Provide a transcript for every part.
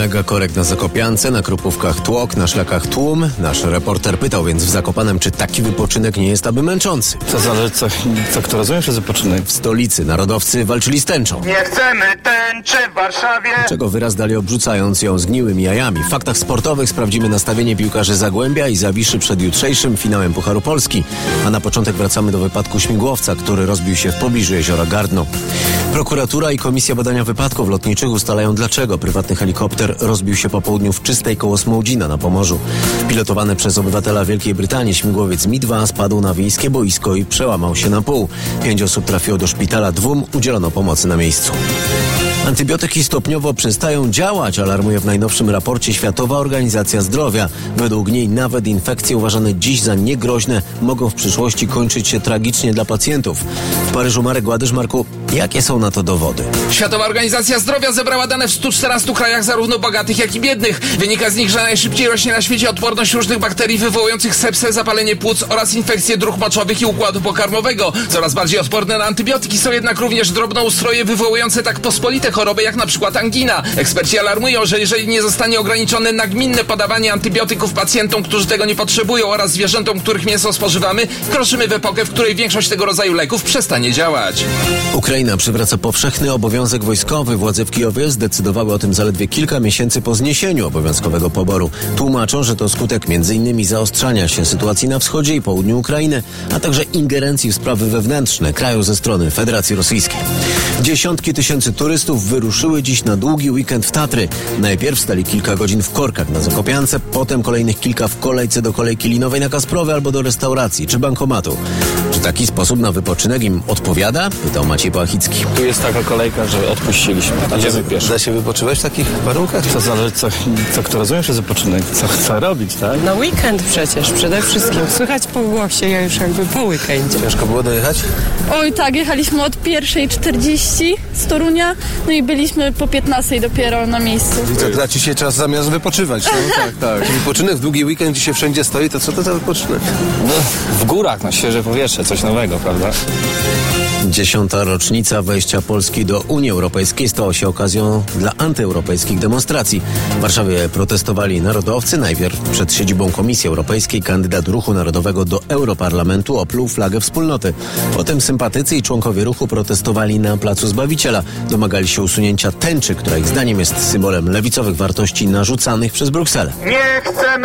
Mega korek na Zakopiance, na Krupówkach tłok, na szlakach tłum. Nasz reporter pytał więc w Zakopanem, czy taki wypoczynek nie jest aby męczący. To zależy, co kto rozumie przez wypoczynek. W stolicy narodowcy walczyli z tęczą. Nie chcemy tęczy w Warszawie. Czego wyraz dali, obrzucając ją zgniłymi jajami. W faktach sportowych sprawdzimy nastawienie piłkarzy Zagłębia i Zawiszy przed jutrzejszym finałem Pucharu Polski. A na początek wracamy do wypadku śmigłowca, który rozbił się w pobliżu jeziora Gardno. Prokuratura i Komisja Badania Wypadków Lotniczych ustalają, dlaczego prywatny helikopter rozbił się po południu w Czystej koło Smołdzina na Pomorzu. Pilotowany przez obywatela Wielkiej Brytanii śmigłowiec Mi-2 spadł na wiejskie boisko i przełamał się na pół. 5 osób trafiło do szpitala, 2 udzielono pomocy na miejscu. Antybiotyki stopniowo przestają działać, alarmuje w najnowszym raporcie Światowa Organizacja Zdrowia. Według niej nawet infekcje uważane dziś za niegroźne mogą w przyszłości kończyć się tragicznie dla pacjentów. W Paryżu Marek Ładysz. Marku, jakie są na to dowody? Światowa Organizacja Zdrowia zebrała dane w 114 krajach, zarówno bogatych, jak i biednych. Wynika z nich, że najszybciej rośnie na świecie odporność różnych bakterii wywołujących sepsę, zapalenie płuc oraz infekcje dróg moczowych i układu pokarmowego. Coraz bardziej odporne na antybiotyki są jednak również drobnoustroje wywołujące tak pospolite choroby jak na przykład angina. Eksperci alarmują, że jeżeli nie zostanie ograniczone nagminne podawanie antybiotyków pacjentom, którzy tego nie potrzebują, oraz zwierzętom, których mięso spożywamy, wkroczymy w epokę, w której większość tego rodzaju leków przestanie działać. Ukraina przywraca powszechny obowiązek wojskowy. Władze w Kijowie zdecydowały o tym zaledwie kilka miesięcy po zniesieniu obowiązkowego poboru. Tłumaczą, że to skutek m.in. zaostrzania się sytuacji na wschodzie i południu Ukrainy, a także ingerencji w sprawy wewnętrzne kraju ze strony Federacji Rosyjskiej. Dziesiątki tysięcy turystów wyruszyły dziś na długi weekend w Tatry. Najpierw stali kilka godzin w korkach na Zakopiance, potem kolejnych kilka w kolejce do kolejki linowej na Kasprowy albo do restauracji czy bankomatu. Czy taki sposób na wypoczynek im odpowiada? Pytał Maciej Płachicki. Tu jest taka kolejka, że odpuściliśmy. Idziemy pieszo. Da się wypoczywać w takich warunkach? To zależy, co kto rozumie przez wypoczynek. Co chce robić, tak? Na weekend przecież, przede wszystkim. Słychać po głosie, ja już jakby po weekendzie. Ciężko było dojechać? Oj tak, jechaliśmy od 1:40 z Torunia, no i byliśmy po 15 dopiero na miejscu. I to traci się czas zamiast wypoczywać. No? Tak. Wypoczynek w długi weekend, gdzie się wszędzie stoi, to co to za wypoczynek? No, w górach, na świeże powietrze, coś nowego, prawda? 10. rocznica wejścia Polski do Unii Europejskiej stała się okazją dla antyeuropejskich demonstracji. W Warszawie protestowali narodowcy. Najpierw przed siedzibą Komisji Europejskiej kandydat Ruchu Narodowego do Europarlamentu opluł flagę wspólnoty. Potem sympatycy i członkowie ruchu protestowali na Placu Zbawiciela. Domagali się usunięcia tęczy, która ich zdaniem jest symbolem lewicowych wartości narzucanych przez Brukselę. Nie chcemy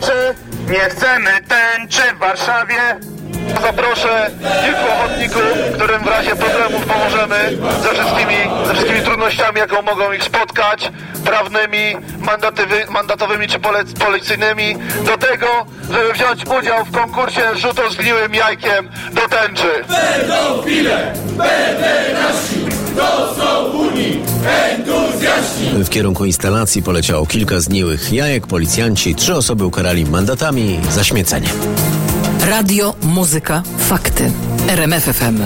tęczy w Warszawie. Zaproszę kilku ochotników, którym w razie problemów pomożemy ze wszystkimi trudnościami, jaką mogą ich spotkać, prawnymi, mandatowymi czy policyjnymi, do tego, żeby wziąć udział w konkursie rzutu zgniłym jajkiem do tęczy. Pedofile, pederasi, to są Unii entuzjaści. W kierunku instalacji poleciało kilka zgniłych jajek. Policjanci 3 osoby ukarali mandatami za śmiecenie. Radio, muzyka, fakty. RMF FM.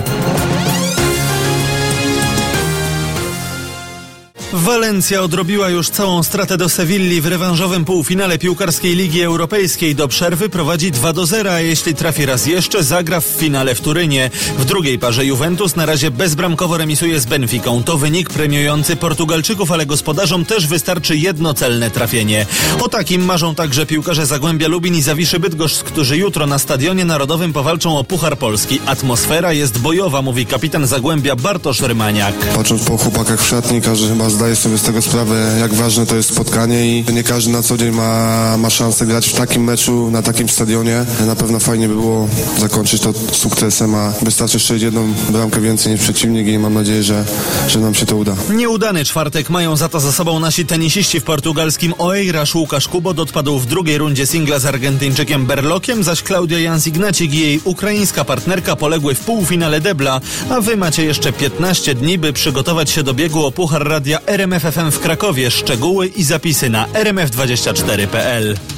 Walencja odrobiła już całą stratę do Sewilli w rewanżowym półfinale piłkarskiej Ligi Europejskiej. Do przerwy prowadzi 2-0, a jeśli trafi raz jeszcze, zagra w finale w Turynie. W drugiej parze Juventus na razie bezbramkowo remisuje z Benficą. To wynik premiujący Portugalczyków, ale gospodarzom też wystarczy jedno celne trafienie. O takim marzą także piłkarze Zagłębia Lubin i Zawiszy Bydgoszcz, którzy jutro na Stadionie Narodowym powalczą o Puchar Polski. Atmosfera jest bojowa, mówi kapitan Zagłębia Bartosz Rymaniak. Patrząc po chłopakach w szatni, każdy chyba zdaje sobie z tego sprawę, jak ważne to jest spotkanie i nie każdy na co dzień ma szansę grać w takim meczu, na takim stadionie. Na pewno fajnie by było zakończyć to sukcesem, a wystarczy jeszcze jedną bramkę więcej niż przeciwnik i mam nadzieję, że nam się to uda. Nieudany czwartek mają za to za sobą nasi tenisiści w portugalskim Oeiras. Łukasz Kubot odpadł w drugiej rundzie singla z Argentyńczykiem Berlokiem, zaś Klaudia Jans-Ignacik i jej ukraińska partnerka poległy w półfinale debla, a wy macie jeszcze 15 dni, by przygotować się do biegu o Puchar Radia RMF FM w Krakowie. Szczegóły i zapisy na rmf24.pl.